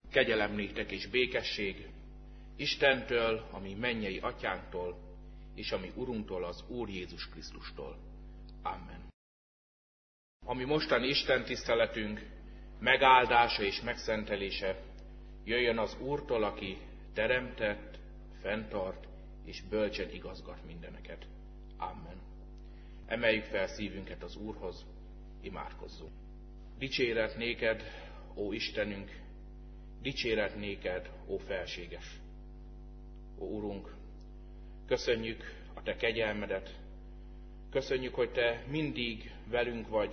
Kegyelem néktek és békesség Istentől, ami mennyei atyánktól, és ami Urunktól, az Úr Jézus Krisztustól. Amen. Ami mostani Isten tiszteletünk megáldása és megszentelése jöjjön az Úrtól, aki teremtett, fenntart és bölcsen igazgat mindeneket. Amen. Emeljük fel szívünket az Úrhoz, imádkozzunk. Dicséret néked, ó Istenünk, dicséret néked, ó felséges. Ó Urunk, köszönjük a Te kegyelmedet, köszönjük, hogy Te mindig velünk vagy,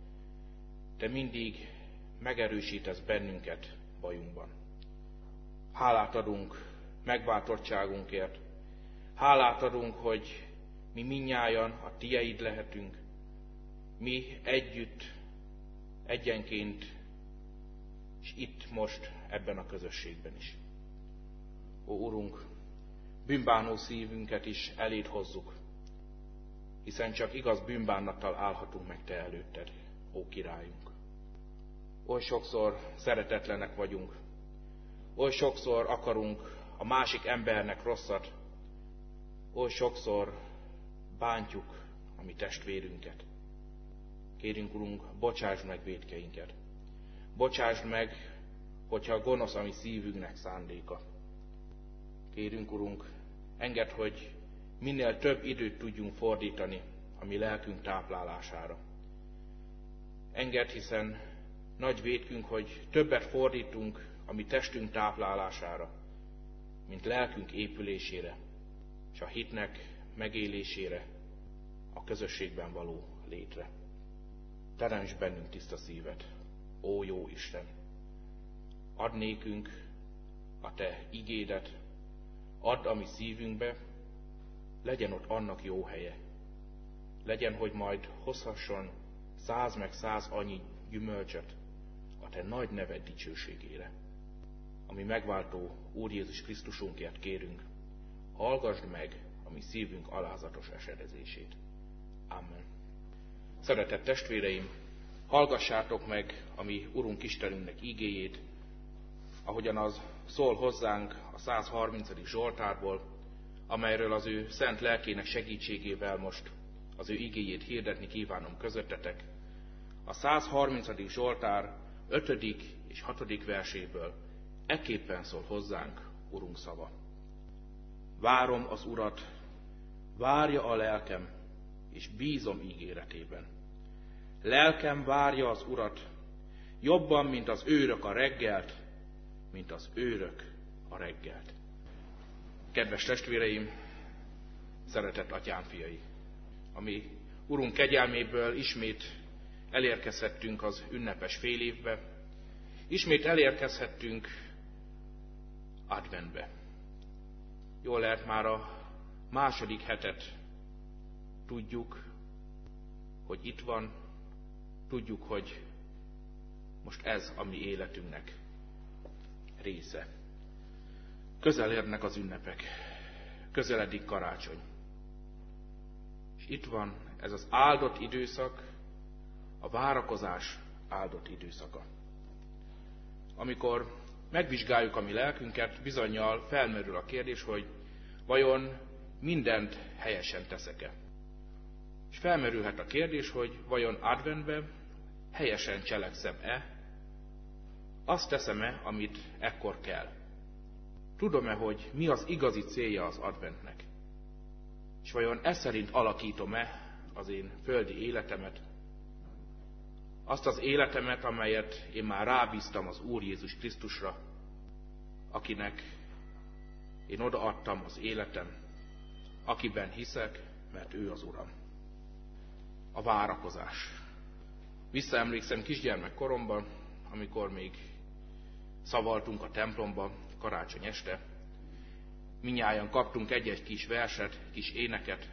Te mindig megerősítesz bennünket bajunkban. Hálát adunk megváltottságunkért, hálát adunk, hogy mi mindnyájan a Tieid lehetünk, mi együtt, egyenként, és itt most ebben a közösségben is. Ó Urunk, bűnbánó szívünket is eléd hozzuk, hiszen csak igaz bűnbánattal állhatunk meg Te előtted, ó Királyunk. Oly sokszor szeretetlenek vagyunk, oly sokszor akarunk a másik embernek rosszat, oly sokszor bántjuk a mi testvérünket. Kérünk, Urunk, bocsásd meg vétkeinket. Bocsásd meg, hogyha gonosz a mi szívünknek szándéka. Kérünk, Urunk, engedd, hogy minél több időt tudjunk fordítani a mi lelkünk táplálására. Engedd, hiszen nagy vétkünk, hogy többet fordítunk a mi testünk táplálására, mint lelkünk épülésére, és a hitnek megélésére, a közösségben való létre. Teremts bennünk tiszta szívet, ó jó Isten! Add nékünk a Te igédet, add a mi szívünkbe, legyen ott annak jó helye. Legyen, hogy majd hozhasson 100 meg 100 annyi gyümölcsöt a Te nagy neved dicsőségére. Ami megváltó Úr Jézus Krisztusunkért kérünk, hallgasd meg a mi szívünk alázatos esedezését. Amen. Szeretett testvéreim, hallgassátok meg a mi Urunk Istenünknek igéjét, ahogyan az szól hozzánk a 130. Zsoltárból, amelyről az ő szent lelkének segítségével most az ő igéjét hirdetni kívánom közöttetek. A 130. Zsoltár 5. és 6. verséből ekképpen szól hozzánk Urunk szava. Várom az Urat, várja a lelkem, és bízom ígéretében. Lelkem várja az Urat, jobban, mint az őrök a reggelt, mint az őrök a reggelt. Kedves testvéreim, szeretett atyám fiai, ami Urunk kegyelméből ismét elérkezhettünk az ünnepes félévbe, ismét elérkezhettünk adventbe. Jól lehet, már a második hetet tudjuk, hogy itt van, tudjuk, hogy most ez a mi életünknek része. Közel érnek az ünnepek, közeledik karácsony. És itt van ez az áldott időszak, a várakozás áldott időszaka. Amikor megvizsgáljuk a mi lelkünket, bizonnyal felmerül a kérdés, hogy vajon mindent helyesen teszek-e? És felmerülhet a kérdés, hogy vajon adventben helyesen cselekszem-e? Azt teszem-e, amit ekkor kell? Tudom-e, hogy mi az igazi célja az adventnek? És vajon ez szerint alakítom-e az én földi életemet? Azt az életemet, amelyet én már rábíztam az Úr Jézus Krisztusra, akinek én odaadtam az életem, akiben hiszek, mert ő az Uram. A várakozás. Visszaemlékszem kisgyermek koromban, amikor még szavaltunk a templomba karácsony este. Mindnyájan kaptunk egy-egy kis verset, kis éneket,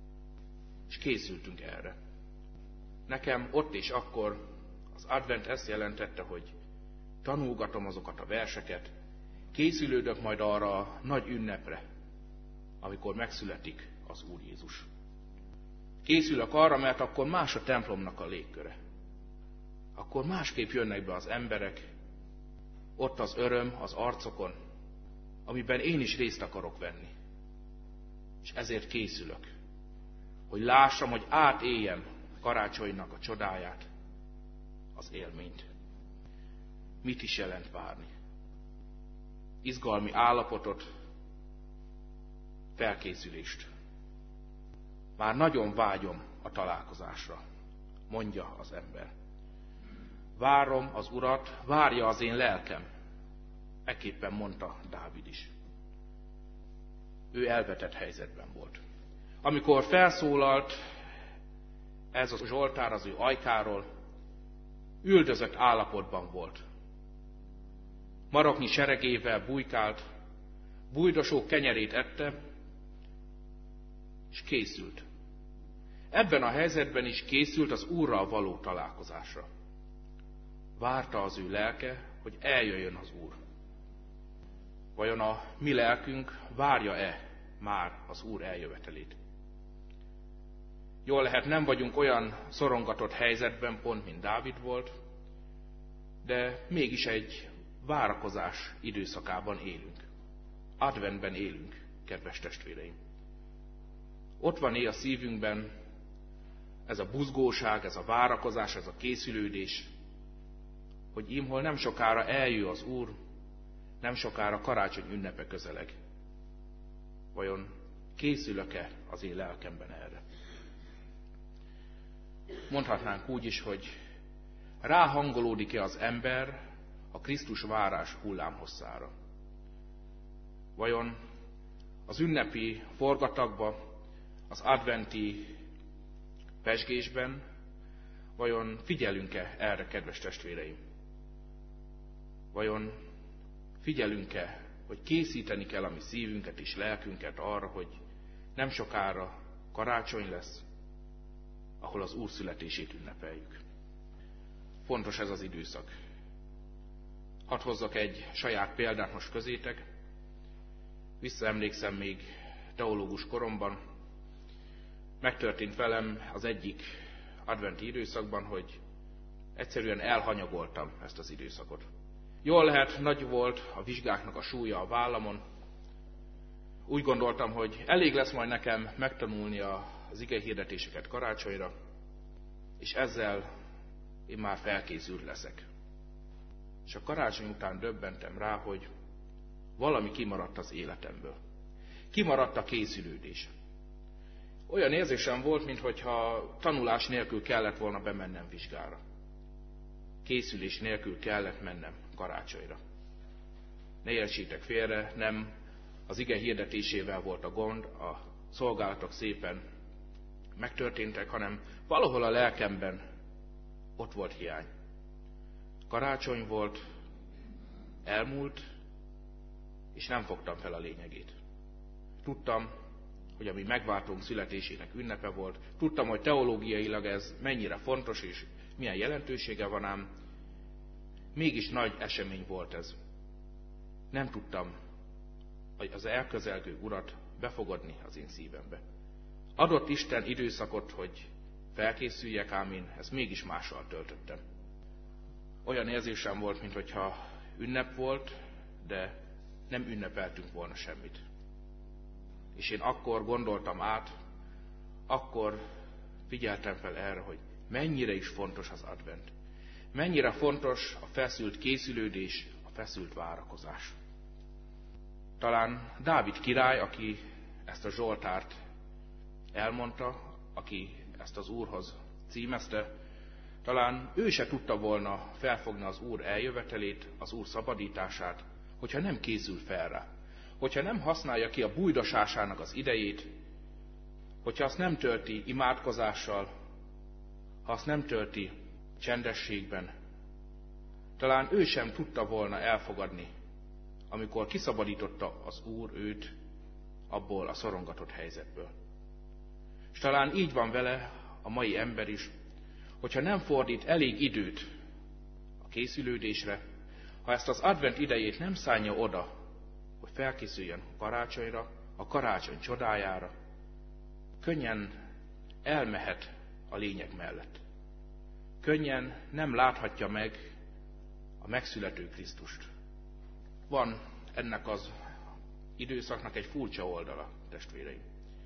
és készültünk erre. Nekem ott és akkor az advent ezt jelentette, hogy tanulgatom azokat a verseket, készülődök majd arra a nagy ünnepre, amikor megszületik az Úr Jézus. Készülök arra, mert akkor más a templomnak a légköre. Akkor másképp jönnek be az emberek, ott az öröm az arcokon, amiben én is részt akarok venni. És ezért készülök, hogy lássam, hogy átéljem karácsonynak a csodáját, az élményt. Mit is jelent várni? Izgalmi állapotot, felkészülést. Már nagyon vágyom a találkozásra, mondja az ember. Várom az Urat, várja az én lelkem. Ekképpen mondta Dávid is. Ő elvetett helyzetben volt. Amikor felszólalt ez a Zsoltár az ő ajkáról, üldözött állapotban volt. Maroknyi seregével bujkált, bujdosók kenyerét ette, és készült. Ebben a helyzetben is készült az Úrral való találkozásra. Várta az ő lelke, hogy eljöjjön az Úr. Vajon a mi lelkünk várja-e már az Úr eljövetelét? Jól lehet, nem vagyunk olyan szorongatott helyzetben pont, mint Dávid volt, de mégis egy várakozás időszakában élünk. Adventben élünk, kedves testvéreim. Ott van a szívünkben ez a buzgóság, ez a várakozás, ez a készülődés, hogy imhol nem sokára eljön az Úr, nem sokára karácsony ünnepe közeleg. Vajon készülök-e az én lelkemben erre? Mondhatnánk úgy is, hogy ráhangolódik-e az ember a Krisztus várás hullámhosszára? Vajon az ünnepi forgatagba, az adventi pezsgésben, vajon figyelünk-e erre, kedves testvéreim? Vajon figyelünk-e, hogy készíteni kell a mi szívünket és lelkünket arra, hogy nem sokára karácsony lesz, ahol az Úr születését ünnepeljük. Fontos ez az időszak. Hadd hozzak egy saját példát most közétek. Visszaemlékszem még teológus koromban. Megtörtént velem az egyik adventi időszakban, hogy egyszerűen elhanyagoltam ezt az időszakot. Jól lehet, nagy volt a vizsgáknak a súlya a vállamon. Úgy gondoltam, hogy elég lesz majd nekem megtanulni az igehirdetéseket karácsonyra, és ezzel én már felkészült leszek. És a karácsony után döbbentem rá, hogy valami kimaradt az életemből. Kimaradt a készülődés. Olyan érzésem volt, mintha tanulás nélkül kellett volna bemennem vizsgára. Készülés nélkül kellett mennem karácsonyra. Ne értsétek félre, nem az ige hirdetésével volt a gond, a szolgálatok szépen megtörténtek, hanem valahol a lelkemben ott volt hiány. Karácsony volt, elmúlt, és nem fogtam fel a lényegét. Tudtam, hogy a mi megváltónk születésének ünnepe volt, tudtam, hogy teológiailag ez mennyire fontos, és milyen jelentősége van, ám mégis nagy esemény volt ez. Nem tudtam az elközelgő Urat befogadni az én szívembe. Adott Isten időszakot, hogy felkészüljek, ám én ezt mégis mással töltöttem. Olyan érzésem volt, mintha ünnep volt, de nem ünnepeltünk volna semmit. És én akkor gondoltam át, akkor figyeltem fel erre, hogy mennyire is fontos az advent. Mennyire fontos a feszült készülődés, a feszült várakozás. Talán Dávid király, aki ezt a Zsoltárt elmondta, aki ezt az Úrhoz címezte, talán ő se tudta volna felfogni az Úr eljövetelét, az Úr szabadítását, hogyha nem készül fel rá. Hogyha nem használja ki a bújdosásának az idejét, hogyha azt nem tölti imádkozással, ha azt nem tölti csendességben, talán ő sem tudta volna elfogadni, amikor kiszabadította az Úr őt abból a szorongatott helyzetből. És talán így van vele a mai ember is, hogyha nem fordít elég időt a készülődésre, ha ezt az advent idejét nem szánja oda, hogy felkészüljön a karácsonyra, a karácsony csodájára, könnyen elmehet a lényeg mellett. Könnyen nem láthatja meg a megszülető Krisztust. Van ennek az időszaknak egy furcsa oldala, testvéreim.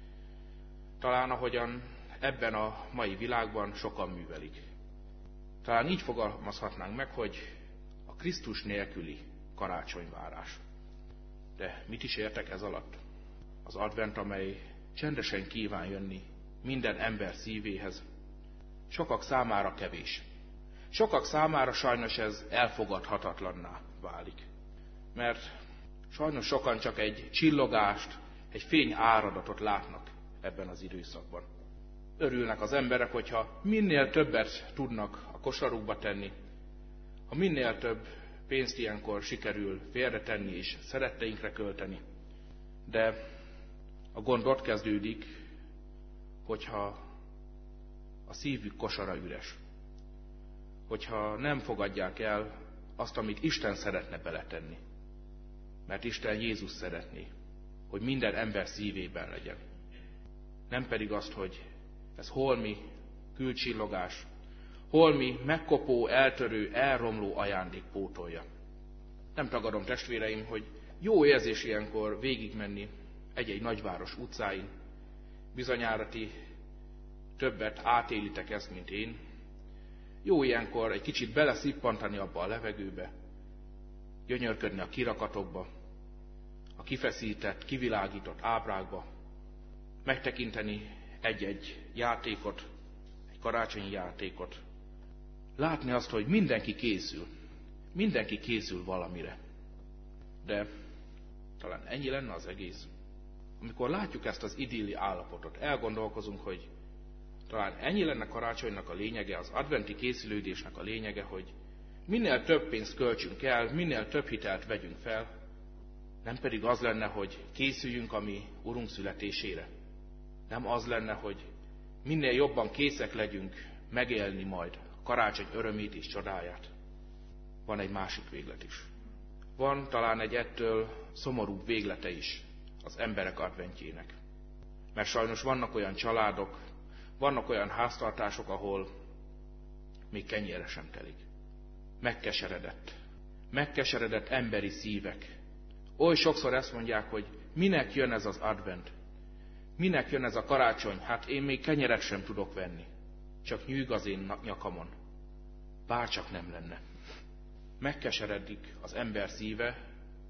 Talán ahogyan ebben a mai világban sokan művelik. Talán így fogalmazhatnánk meg, hogy a Krisztus nélküli karácsonyvárás. De mit is értek ez alatt? Az advent, amely csendesen kíván jönni minden ember szívéhez, sokak számára kevés. Sokak számára sajnos ez elfogadhatatlanná válik. Mert sajnos sokan csak egy csillogást, egy fényáradatot látnak ebben az időszakban. Örülnek az emberek, hogyha minél többet tudnak a kosarukba tenni, ha minél több pénzt ilyenkor sikerül félretenni és szeretteinkre költeni. De a gond ott kezdődik, hogyha a szívük kosara üres. Hogyha nem fogadják el azt, amit Isten szeretne beletenni. Mert Isten Jézus szeretné, hogy minden ember szívében legyen. Nem pedig azt, hogy ez holmi külcsillogás, holmi megkopó, eltörő, elromló ajándék pótolja. Nem tagadom, testvéreim, hogy jó érzés ilyenkor végigmenni egy-egy nagyváros utcáin. Bizonyára ti többet átélitek ezt, mint én. Jó ilyenkor egy kicsit beleszippantani abba a levegőbe, gyönyörködni a kirakatokba, a kifeszített, kivilágított ábrákba, megtekinteni egy-egy játékot, egy karácsonyi játékot, látni azt, hogy mindenki készül valamire. De talán ennyi lenne az egész. Amikor látjuk ezt az idilli állapotot, elgondolkozunk, hogy talán ennyi lenne karácsonynak a lényege, az adventi készülődésnek a lényege, hogy minél több pénzt költsünk el, minél több hitelt vegyünk fel, nem pedig az lenne, hogy készüljünk a mi Urunk születésére. Nem az lenne, hogy minél jobban készek legyünk megélni majd a karácsony örömét és csodáját. Van egy másik véglet is. Van talán egy ettől szomorúbb véglete is az emberek adventjének. Mert sajnos vannak olyan családok, vannak olyan háztartások, ahol még kenyérre sem telik. Megkeseredett emberi szívek. Oly sokszor ezt mondják, hogy minek jön ez az advent? Minek jön ez a karácsony? Hát én még kenyeret sem tudok venni. Csak nyűg az én nyakamon. Bárcsak nem lenne. Megkeseredik az ember szíve,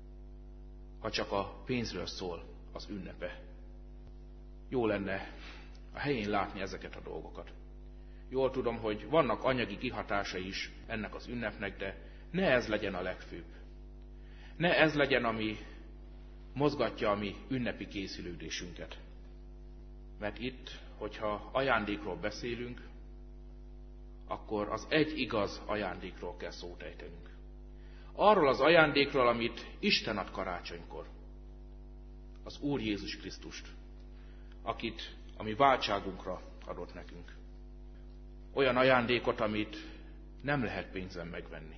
ha csak a pénzről szól az ünnepe. Jó lenne a helyén látni ezeket a dolgokat. Jól tudom, hogy vannak anyagi kihatásai is ennek az ünnepnek, de ne ez legyen a legfőbb. Ne ez legyen, ami mozgatja a mi ünnepi készülődésünket. Mert itt, hogyha ajándékról beszélünk, akkor az egy igaz ajándékról kell szót ejtenünk. Arról az ajándékról, amit Isten ad karácsonykor. Az Úr Jézus Krisztust, akit a mi váltságunkra adott nekünk. Olyan ajándékot, amit nem lehet pénzen megvenni.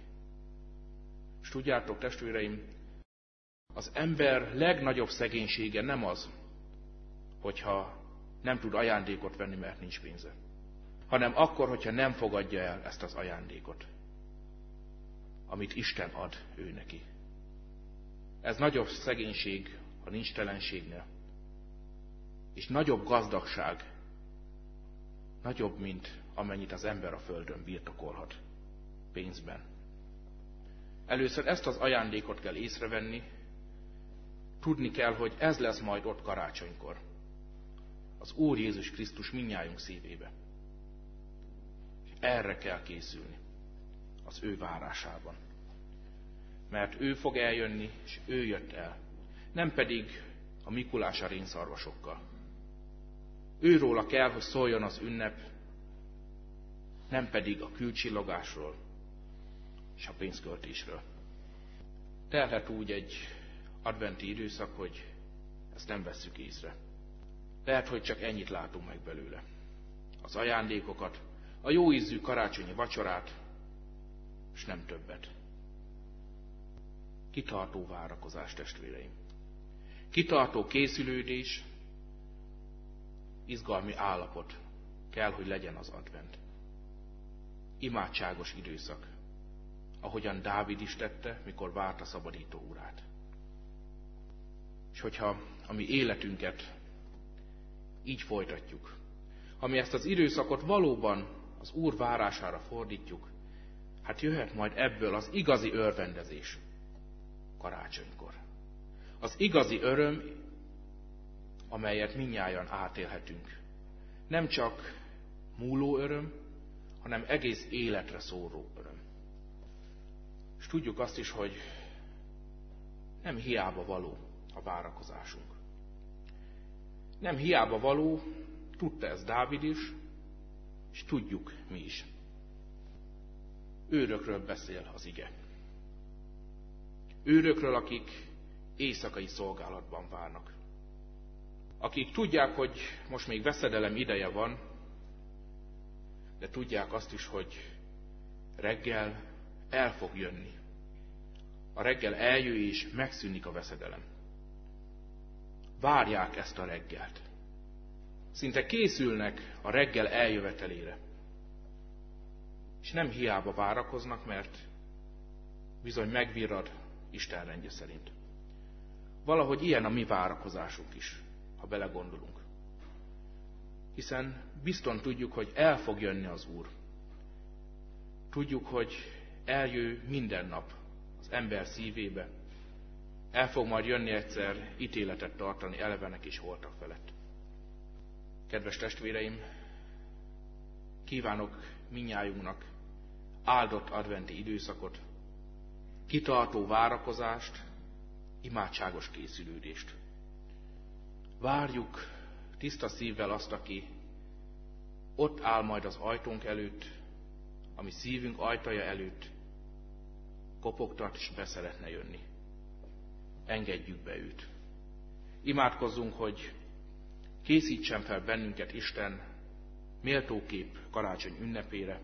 És tudjátok, testvéreim, az ember legnagyobb szegénysége nem az, hogyha nem tud ajándékot venni, mert nincs pénze, hanem akkor, hogyha nem fogadja el ezt az ajándékot, amit Isten ad ő neki. Ez nagyobb szegénység a nincstelenségnél, és nagyobb gazdagság, nagyobb, mint amennyit az ember a földön birtokolhat pénzben. Először ezt az ajándékot kell észrevenni, tudni kell, hogy ez lesz majd ott karácsonykor. Az Úr Jézus Krisztus mindnyájunk szívébe. És erre kell készülni, az ő várásában. Mert ő fog eljönni, és ő jött el. Nem pedig a Mikulás a rénszarvasokkal. Őróla kell, hogy szóljon az ünnep, nem pedig a külcsillogásról és a pénzköltésről. Telhet úgy egy adventi időszak, hogy ezt nem vesszük észre. Lehet, hogy csak ennyit látunk meg belőle. Az ajándékokat, a jó ízű karácsonyi vacsorát, és nem többet. Kitartó várakozás, testvéreim. Kitartó készülődés, izgalmi állapot kell, hogy legyen az advent. Imádságos időszak. ahogyan Dávid is tette, mikor várta szabadító urát. És hogyha a mi életünket így folytatjuk, ha mi ezt az időszakot valóban az Úr várására fordítjuk, hát jöhet majd ebből az igazi örvendezés karácsonykor. Az igazi öröm, amelyet mindnyájan átélhetünk. Nem csak múló öröm, hanem egész életre szóró öröm. És tudjuk azt is, hogy nem hiába való a várakozásunk. Nem hiába való, tudta ezt Dávid is, és tudjuk mi is. Őrökről beszél az ige. Őrökről, akik éjszakai szolgálatban várnak. Akik tudják, hogy most még veszedelem ideje van, de tudják azt is, hogy reggel el fog jönni. A reggel eljön és megszűnik a veszedelem. Várják ezt a reggelt. Szinte készülnek a reggel eljövetelére. És nem hiába várakoznak, mert bizony megvirrad Isten rendje szerint. Valahogy ilyen a mi várakozásunk is, ha belegondolunk. Hiszen bizton tudjuk, hogy el fog jönni az Úr. Tudjuk, hogy eljön minden nap az ember szívébe. El fog majd jönni egyszer ítéletet tartani elevenek és holtak felett. Kedves testvéreim, kívánok mindnyájunknak áldott adventi időszakot, kitartó várakozást, imádságos készülődést. Várjuk tiszta szívvel azt, aki ott áll majd az ajtónk előtt, ami szívünk ajtaja előtt, kopogtat és be szeretne jönni. Engedjük be őt. Imádkozzunk, hogy készítsen fel bennünket Isten méltókép karácsony ünnepére,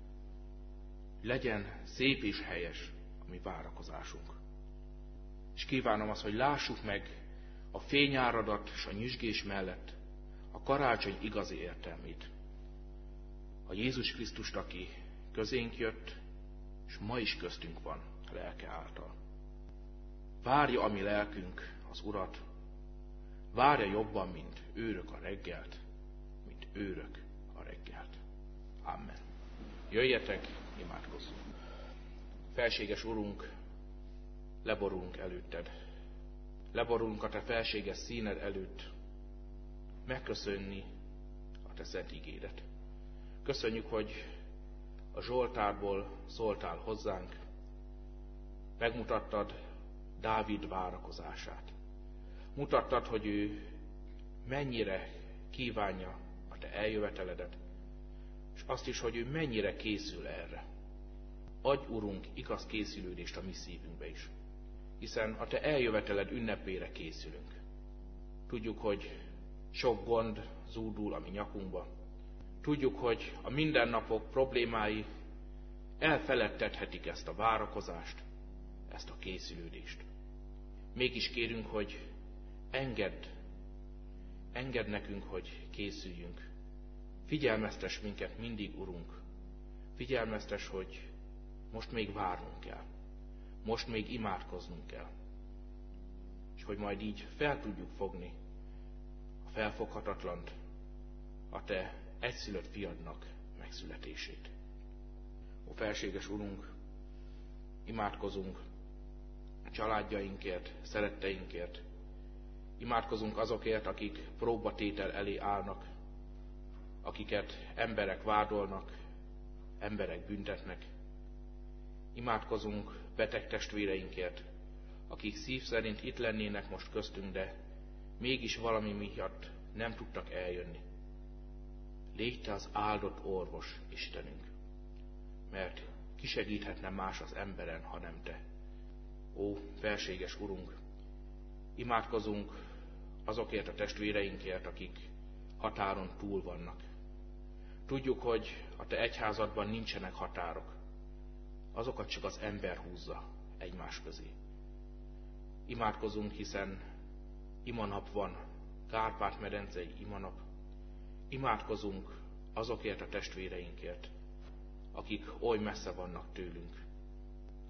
legyen szép és helyes a mi várakozásunk. És kívánom azt, hogy lássuk meg a fényáradat és a nyüzsgés mellett a karácsony igazi értelmét. A Jézus Krisztust, aki közénk jött, és ma is köztünk van a lelke által. Várja a mi lelkünk az Urat, várja jobban, mint őrök a reggelt, mint őrök a reggelt. Amen. Jöjjetek, imádkozzunk. Felséges Urunk, leborulunk előtted. Leborulunk a te felséges színed előtt, megköszönni a te szent igédet. Köszönjük, hogy a Zsoltárból szóltál hozzánk, megmutattad Dávid várakozását. Mutattad, hogy ő mennyire kívánja a te eljöveteledet, és azt is, hogy ő mennyire készül erre. Adj, Urunk, igaz készülődést a mi szívünkbe is, hiszen a te eljöveteled ünnepére készülünk. Tudjuk, hogy sok gond zúdul a mi nyakunkba. Tudjuk, hogy a mindennapok problémái elfeledtethetik ezt a várakozást, ezt a készülődést. Mégis kérünk, hogy engedd nekünk, hogy készüljünk. Figyelmeztes minket mindig, Urunk. Figyelmeztes, hogy most még várnunk kell. Most még imádkoznunk kell. És hogy majd így fel tudjuk fogni a felfoghatatlant, a te egyszülött fiadnak megszületését. Ó, felséges Urunk, imádkozunk családjainkért, szeretteinkért. Imádkozunk azokért, akik próbatétel elé állnak, akiket emberek vádolnak, emberek büntetnek. Imádkozunk beteg testvéreinkért, akik szív szerint itt lennének most köztünk, de mégis valami miatt nem tudtak eljönni. Légy te az áldott orvos, Istenünk, mert ki segíthetne más az emberen, ha nem te. Ó, felséges Urunk, imádkozunk azokért a testvéreinkért, akik határon túl vannak. Tudjuk, hogy a te egyházadban nincsenek határok. Azokat csak az ember húzza egymás közé. Imádkozunk, hiszen imanap van, Kárpát-medencei imanap. Imádkozunk azokért a testvéreinkért, akik oly messze vannak tőlünk.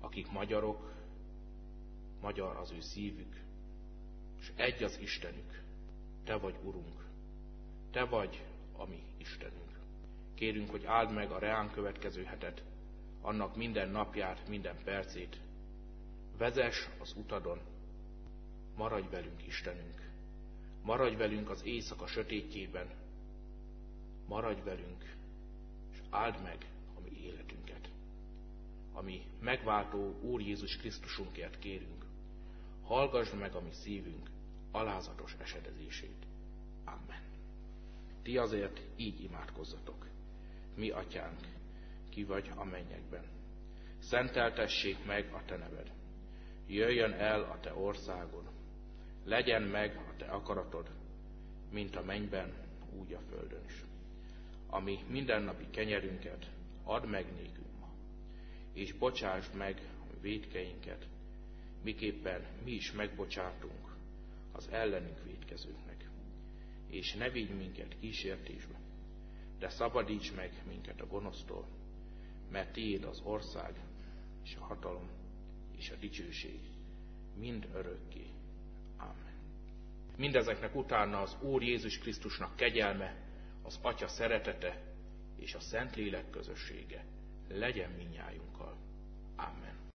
akik magyarok, magyar az ő szívük, és egy az Istenük. Te vagy, Urunk, Te vagy a mi Istenünk. Kérünk, hogy áld meg a reánk következő hetet, annak minden napját, minden percét. Vezess az utadon, maradj velünk, Istenünk. Maradj velünk az éjszaka sötétjében, maradj velünk, és áld meg a mi életünket. Ami megváltó Úr Jézus Krisztusunkért kérünk, hallgassd meg a mi szívünk alázatos esedezését. Amen. Ti azért így imádkozzatok. Mi atyánk, ki vagy a mennyekben. Szenteltessék meg a te neved. Jöjjön el a te országod. Legyen meg a te akaratod, mint a mennyben, úgy a földön is. Ami mindennapi kenyerünket add meg nékünk ma, és bocsásd meg a vétkeinket, miképpen mi is megbocsátunk az ellenünk vétkezőknek. És ne vigy minket kísértésbe, de szabadíts meg minket a gonosztól, mert tiéd az ország, és a hatalom, és a dicsőség mind örökké. Amen. Mindezeknek utána az Úr Jézus Krisztusnak kegyelme, az Atya szeretete és a Szentlélek közössége legyen mindnyájunkkal. Amen.